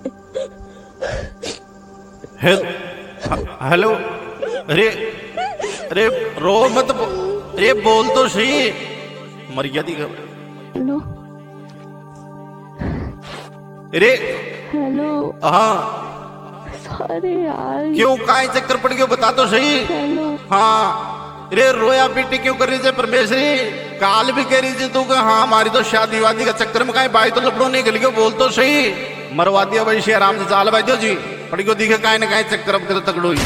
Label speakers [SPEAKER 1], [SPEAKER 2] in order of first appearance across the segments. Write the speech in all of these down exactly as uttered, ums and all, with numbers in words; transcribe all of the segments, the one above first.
[SPEAKER 1] Hello. अरे अरे रो मत, अरे बोल तो सही। मर्यादा कर।
[SPEAKER 2] हेलो।
[SPEAKER 1] अरे
[SPEAKER 2] हेलो।
[SPEAKER 1] हाँ
[SPEAKER 2] सॉरी यार।
[SPEAKER 1] क्यों काय चक्कर पड़ गया बता तो सही।
[SPEAKER 2] हेलो।
[SPEAKER 1] हाँ अरे रोया पीटी क्यों कर रही थी परमेश्वरी? काल भी कह रही थी तू हाँ हमारी तो शादी वादी का चक्कर में कहीं बाई तो लपड़ो निकल गयो। बोल तो सही। मरवा दिया भाई शेर आराम से चाल भाई दो जी पड़ी को दिखे काहे ना काहे चक्कर अब तकड़ो ही।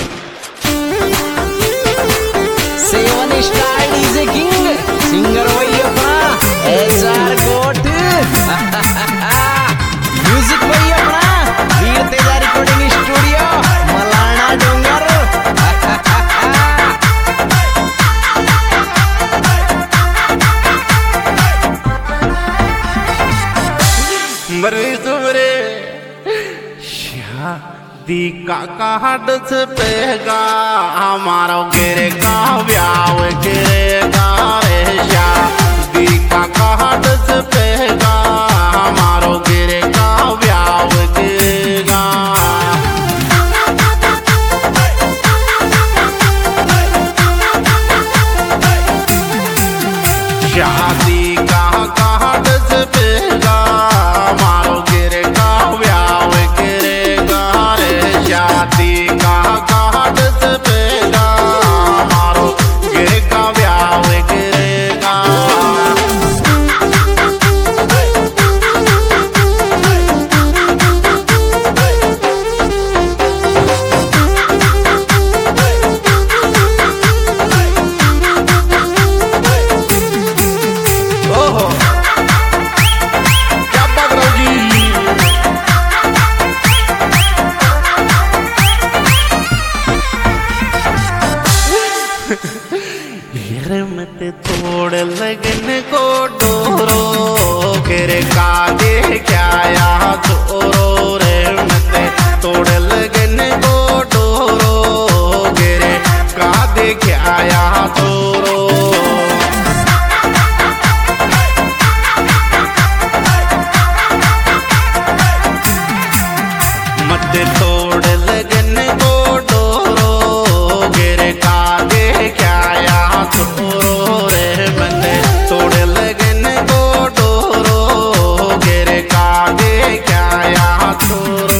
[SPEAKER 3] Seven star DJ king singer वही अपना एसआर कोट म्यूजिक वही अपना वीर तेजा रिकॉर्डिंग स्टूडियो मलाना डोंगर।
[SPEAKER 1] मरे सुमरे शादी का कार्ड से पेगा हमारा गिरे का ब्याह गिरेगा रे। शादी का कार्ड से पेगा हमारा गिरे का ब्याह गिरेगा। शादी का कार्ड से पेगा हमारा गिरे का ब्याह गिरेगा रे। शादी का कार्ड से पेगा हमारा गिरे का ब्याह गिरेगा। ओहो क्या बात रहो जी। यार मत तोड़ लगन को डोरो गिरे कागे क्या या चोरो रे। मत तोड़ लगन को डोरो गिरे कागे क्या या चोरो। मत तोड़ लगन को डोरो गिरे कागे क्या या चोरो रे। मत तोड़ लगन को डोरो गिरे कागे क्या या चोरो।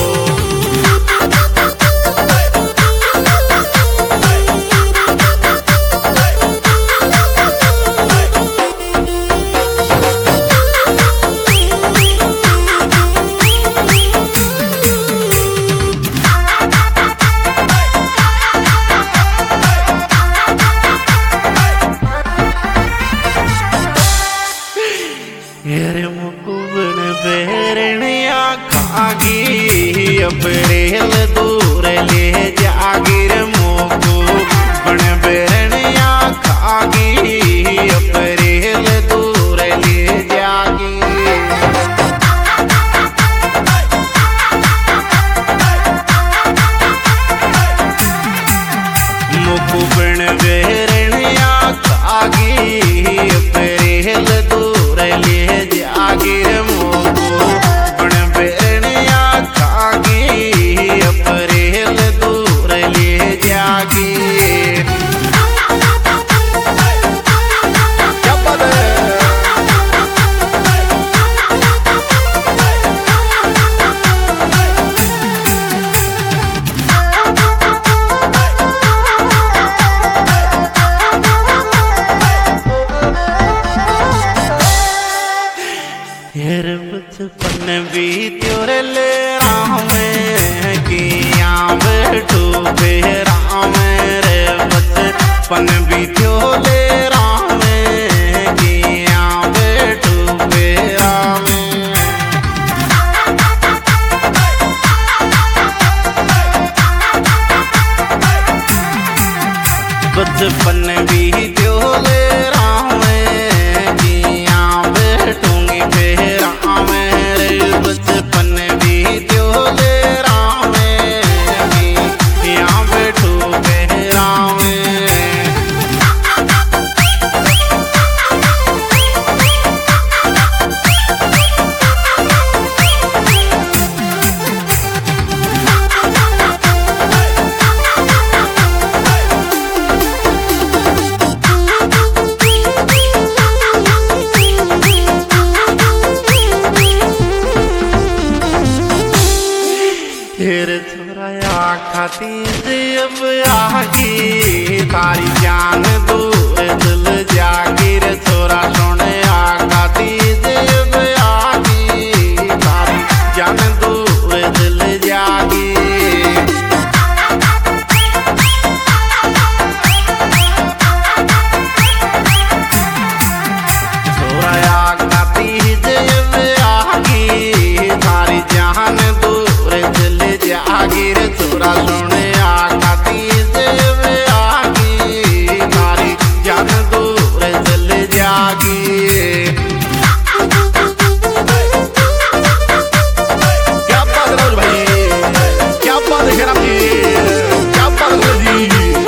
[SPEAKER 1] यारे मुकुबन बेरनिया खागी अबरेल दूर ले जागी रे। मुकुबन बेरनिया खागी अबरेल दूर ले जागी। मुकुबन बेरनिया खागी अबरेल दूर ले जागी रे। मुकुबन बेरनिया खागी अबरेल दूर ले जागी। क्या बात है। यार बचपन बीत्यो रे ले राम किया बैठू बेराम रे। बचपन बीत्यो ले राम किया बैठू बेराम। बचपन बीत्यो ले राम किया बैठूंगी बेराम रे। बचपन बीत्यो ले राम किया बैठू बेराम। तीज अब आगी तारी जान दूर दिल जागी रे छोरा सोने आका तीज अब आगी तारी जान दूर दिल जागी छोरा आका तीज अब आगी तारी जान दूर दिल जागी रे छोरा सोने आका तीज अब आगी तारी जान दूर दिल जागी क्या बात है भाई, क्या बात है शेराम जी, क्या बात है जी।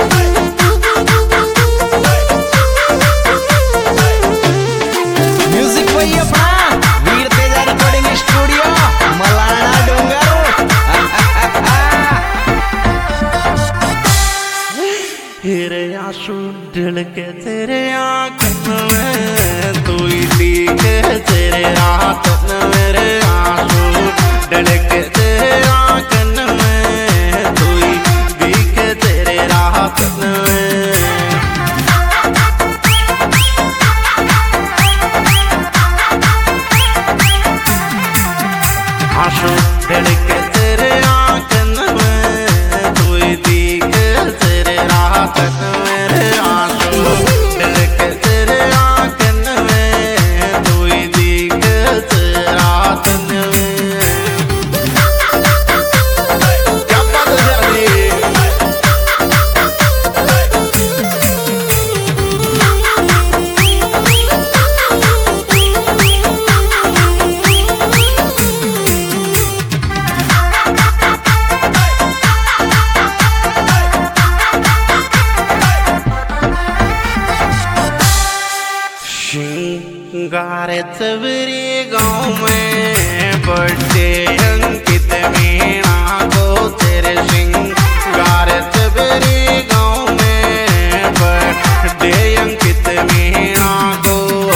[SPEAKER 3] म्युझिक वय्यप्पा वीर तेजा रिकॉर्डिंग स्टुडिओ मलाणा डोंगर
[SPEAKER 1] तेरे आंसू ढलके तेरे आंखों में तू ही दिखे तेरे रात मेरे आंसू ढलके तेरे आंखों में तू ही दिखे तेरे रात में आंसू ढलके तेरे आंखों में तू ही दिखे तेरे रात मेरे आंसू ढलके तेरे आंखों में तू ही दिखे तेरे रात में क्या बात है जी। शिंगार चवरी गाँव में बड़े अंकित मीणा को तेरे शिंगार चवरी गाँव में बड़े अंकित मीणा को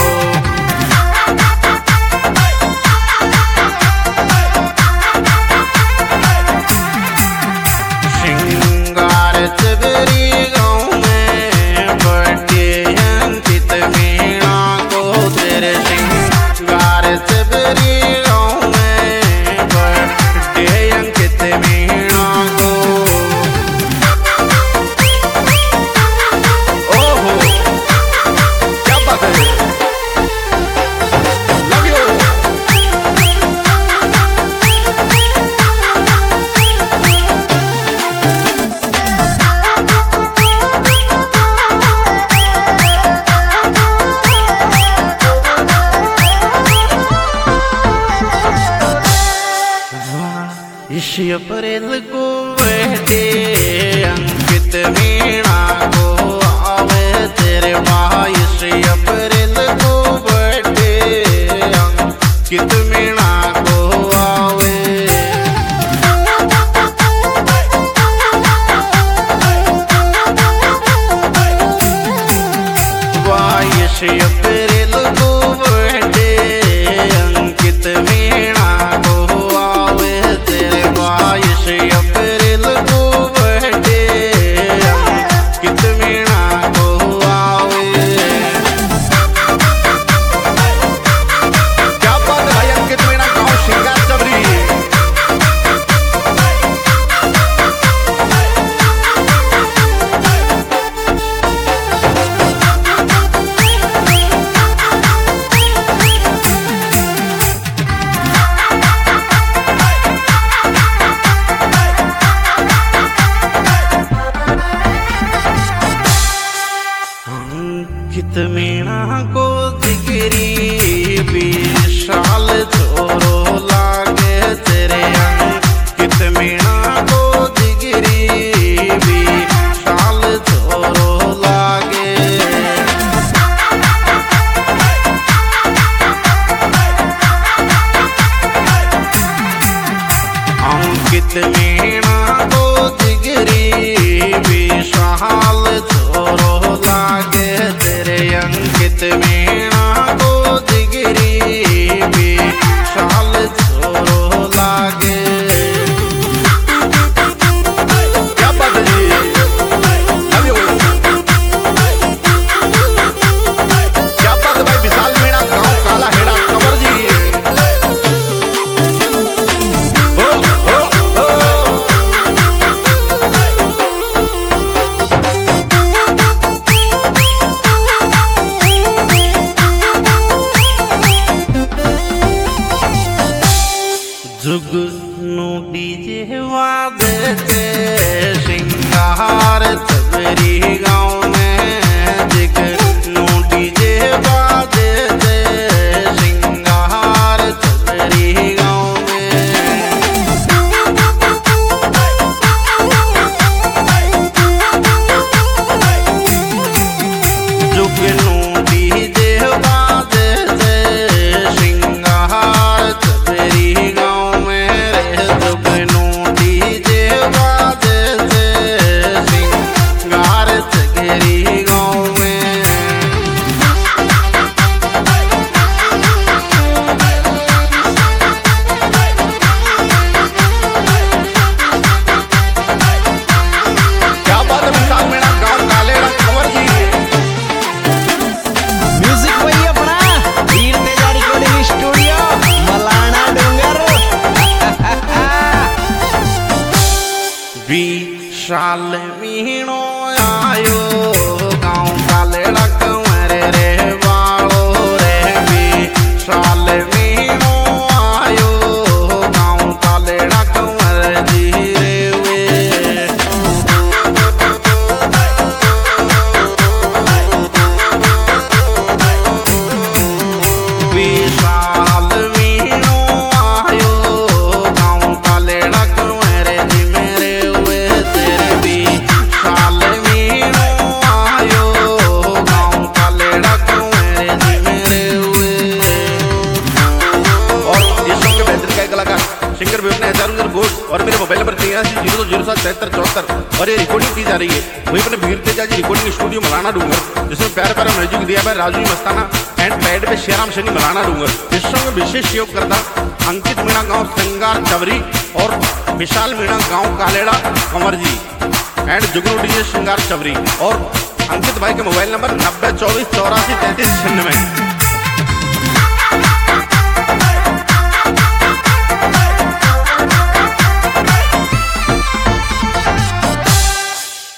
[SPEAKER 1] शिंगार चवरी गाँव में बड़े अंकित मीणा को तेरे शिंगार चवरी गाँव में बड़े अंकित मीणा को ओहो क्या बात है, लव यू। इसी अप्रैल को बहते अंकित मीणा को आवे तेरे बाईस अप्रैल को बहते अंकित मीणा को आवे बाईस अप्रैल को बहते अंकित मीणा को आवे तेरे बाईस अप्रैल को बहते अंकित मीणा को आवे क्या बात है भाई, अंकित मीणा गाँव शिंगार चवरी। अंकित मीणा को दिगरी विशाल छोरो लागे तेरे अंकित मीणा को दिगरी विशाल छोरो लागे अंकित मीणा को दिगरी विशाल छोरो लागे तेरे अंकित मीणा को दिगरी विशाल छोरो लागे क्या जुगनू डीजे वादे श्रृंगार सबरी गाँव में जुगनू डीजे वादे श्रृंगार सबरी गाँव में जुगनू डीजे वादे श्रृंगार सबरी गाँव में रे जुगनू डीजे वादे श्रृंगार सबरी गाँव में क्या बात है विशाल मीणा गाँव कालेड़ा कंवर जी
[SPEAKER 3] म्यूजिक वही अपना वीर तेजा रिकॉर्डिंग स्टूडियो मलाना डूंगर
[SPEAKER 1] विशाल मीणो आयो गाँव कालेड़ा कंवर रे वालो रे विशाल मीणो आयो गाँव कालेड़ा कंवर जी रे वे विशाल मीणो आयो गाँव कालेड़ा कंवर जी मेरे हुए तेरे विशाल मीणो आयो गाँव कालेड़ा कंवर जी मेरे हुए। और इस सॉन्ग के बेहतरीन गायक कलाकार सिंगर भी अपने हजार गोट और मेरे मोबाइल नंबर तिरासी जीरो दो जीरो सात तिहत्तर चौहत्तर और ये रिकॉर्डिंग की जा रही है वही अपने वीर तेजा जी रिकॉर्डिंग स्टूडियो मलाना डूंगर जिसमें प्यारे प्यारा म्यूजिक दिया है राजू मस्ताना एंड पैड पे शेराम शनि मलाना डूंगर। इस सॉन्ग में विशेष सहयोग करता अंकित मीणा गांव श्रृंगार चवरी और विशाल मीणा गांव कालेड़ा कंवर जी एंड जुगनू डीजे श्रृंगार चवरी और अंकित भाई के मोबाइल नंबर नब्बे चौबीस चौरासी तैंतीस छिन्नवे।